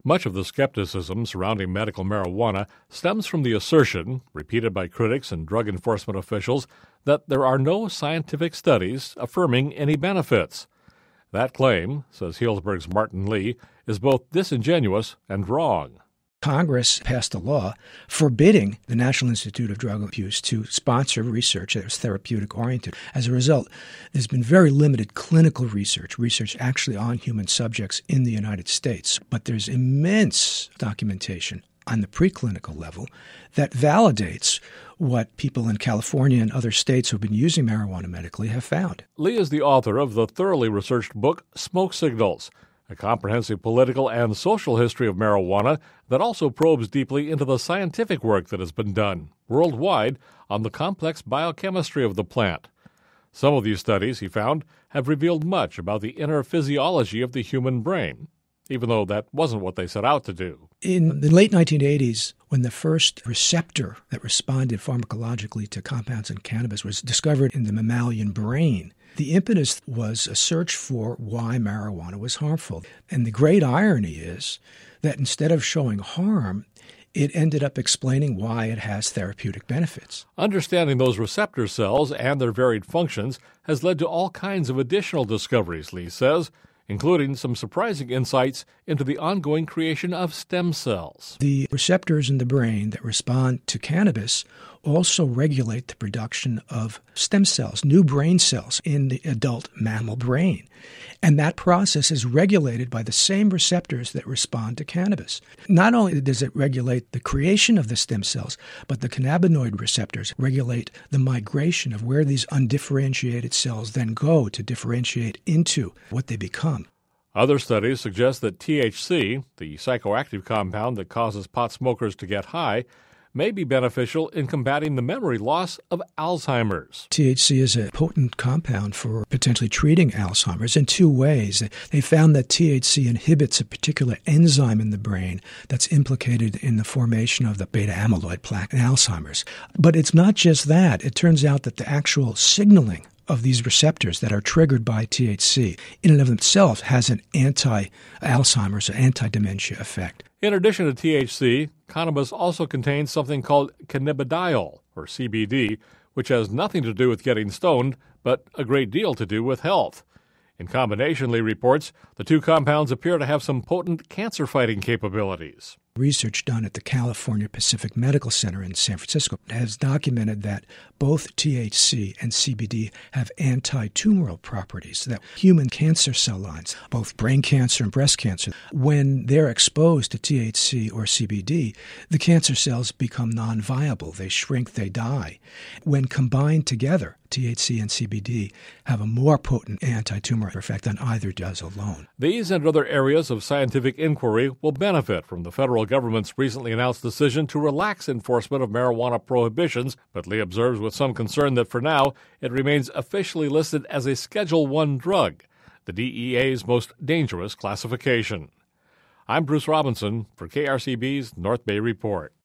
Much of the skepticism surrounding medical marijuana stems from the assertion, repeated by critics and drug enforcement officials, that there are no scientific studies affirming any benefits. That claim, says Healdsburg's Martin Lee, is both disingenuous and wrong. Congress passed a law forbidding the National Institute of Drug Abuse to sponsor research that was therapeutic-oriented. As a result, there's been very limited clinical research actually on human subjects in the United States. But there's immense documentation on the preclinical level that validates what people in California and other states who have been using marijuana medically have found. Lee is the author of the thoroughly researched book Smoke Signals, a comprehensive political and social history of marijuana that also probes deeply into the scientific work that has been done worldwide on the complex biochemistry of the plant. Some of these studies, he found, have revealed much about the inner physiology of the human brain, even though that wasn't what they set out to do. In the late 1980s, when the first receptor that responded pharmacologically to compounds in cannabis was discovered in the mammalian brain, the impetus was a search for why marijuana was harmful. And the great irony is that instead of showing harm, it ended up explaining why it has therapeutic benefits. Understanding those receptor cells and their varied functions has led to all kinds of additional discoveries, Lee says, including some surprising insights into the ongoing creation of stem cells. The receptors in the brain that respond to cannabis also regulate the production of stem cells, new brain cells in the adult mammal brain. And that process is regulated by the same receptors that respond to cannabis. Not only does it regulate the creation of the stem cells, but the cannabinoid receptors regulate the migration of where these undifferentiated cells then go to differentiate into what they become. Other studies suggest that THC, the psychoactive compound that causes pot smokers to get high, may be beneficial in combating the memory loss of Alzheimer's. THC is a potent compound for potentially treating Alzheimer's in two ways. They found that THC inhibits a particular enzyme in the brain that's implicated in the formation of the beta amyloid plaque in Alzheimer's. But it's not just that. It turns out that the actual signaling of these receptors that are triggered by THC in and of themselves has an anti-Alzheimer's or anti-dementia effect. In addition to THC, cannabis also contains something called cannabidiol, or CBD, which has nothing to do with getting stoned, but a great deal to do with health. In combination, Lee reports, the two compounds appear to have some potent cancer-fighting capabilities. Research done at the California Pacific Medical Center in San Francisco has documented that both THC and CBD have anti-tumoral properties, that human cancer cell lines, both brain cancer and breast cancer, when they're exposed to THC or CBD, the cancer cells become non-viable. They shrink, they die. When combined together, THC and CBD have a more potent anti-tumor effect than either does alone. These and other areas of scientific inquiry will benefit from the federal government's recently announced decision to relax enforcement of marijuana prohibitions, but Lee observes with some concern that for now it remains officially listed as a Schedule I drug, the DEA's most dangerous classification. I'm Bruce Robinson for KRCB's North Bay Report.